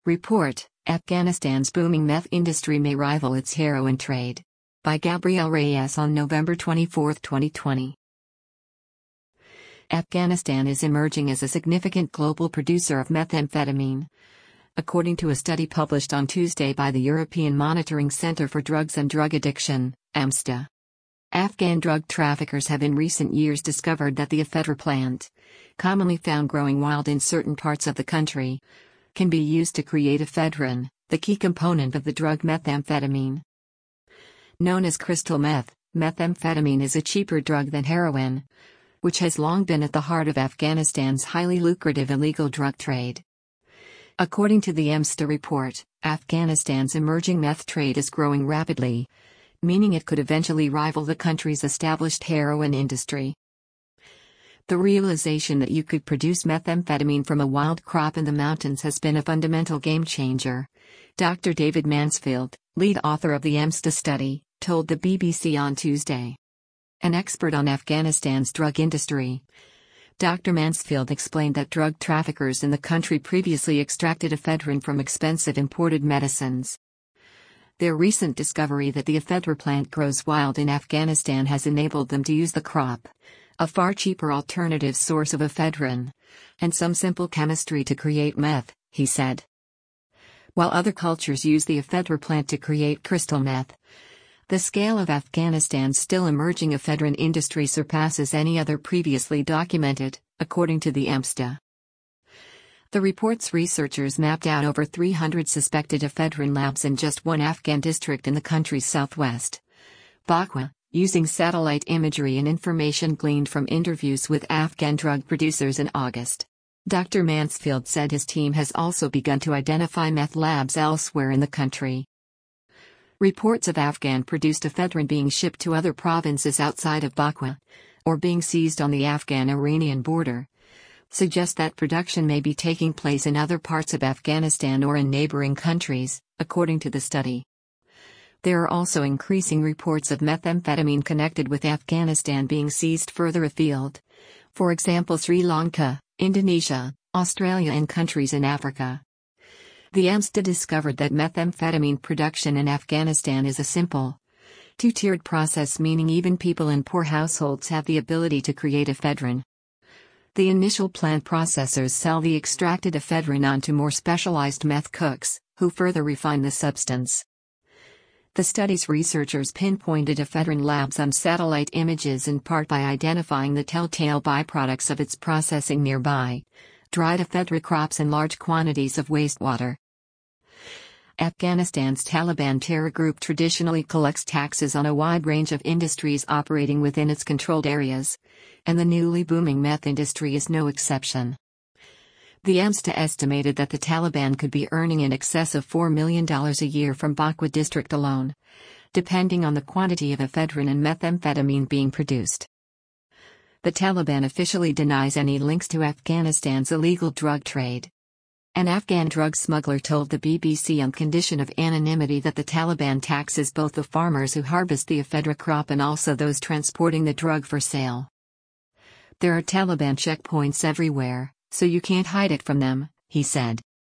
Report: Afghanistan's booming meth industry may rival its heroin trade. By Gabriel Reyes on November 24, 2020. Afghanistan is emerging as a significant global producer of methamphetamine. According to a study published on Tuesday by the European Monitoring Center for Drugs and Drug Addiction, EMSTA. Afghan drug traffickers have in recent years discovered that the ephedra plant, commonly found growing wild in certain parts of the country, can be used to create ephedrine, the key component of the drug methamphetamine. Known as crystal meth, methamphetamine is a cheaper drug than heroin, which has long been at the heart of Afghanistan's highly lucrative illegal drug trade. According to the EMSTA report, Afghanistan's emerging meth trade is growing rapidly, meaning it could eventually rival the country's established heroin industry. The realization that you could produce methamphetamine from a wild crop in the mountains has been a fundamental game changer, Dr. David Mansfield, lead author of the EMSTA study, told the BBC on Tuesday. An expert on Afghanistan's drug industry, Dr. Mansfield explained that drug traffickers in the country previously extracted ephedrine from expensive imported medicines. Their recent discovery that the ephedra plant grows wild in Afghanistan has enabled them to use the crop, a far cheaper alternative source of ephedrine, and some simple chemistry to create meth, he said. While other cultures use the ephedra plant to create crystal meth, the scale of Afghanistan's still emerging ephedrine industry surpasses any other previously documented, according to the EMSTA. The report's researchers mapped out over 300 suspected ephedrine labs in just one Afghan district in the country's southwest, Bakwa, using satellite imagery and information gleaned from interviews with Afghan drug producers in August. Dr. Mansfield said his team has also begun to identify meth labs elsewhere in the country. Reports of Afghan-produced ephedrine being shipped to other provinces outside of Bakwa, or being seized on the Afghan-Iranian border, suggest that production may be taking place in other parts of Afghanistan or in neighboring countries, according to the study. There are also increasing reports of methamphetamine connected with Afghanistan being seized further afield, for example Sri Lanka, Indonesia, Australia and countries in Africa. The EMSTA discovered that methamphetamine production in Afghanistan is a simple, two-tiered process, meaning even people in poor households have the ability to create ephedrine. The initial plant processors sell the extracted ephedrine on to more specialized meth cooks, who further refine the substance. The study's researchers pinpointed ephedrine labs on satellite images in part by identifying the telltale byproducts of its processing nearby: dried ephedra crops and large quantities of wastewater. Afghanistan's Taliban terror group traditionally collects taxes on a wide range of industries operating within its controlled areas, and the newly booming meth industry is no exception. The EMSTA estimated that the Taliban could be earning in excess of $4 million a year from Bakwa district alone, depending on the quantity of ephedrine and methamphetamine being produced. The Taliban officially denies any links to Afghanistan's illegal drug trade. An Afghan drug smuggler told the BBC on condition of anonymity that the Taliban taxes both the farmers who harvest the ephedra crop and also those transporting the drug for sale. There are Taliban checkpoints everywhere, so you can't hide it from them, he said.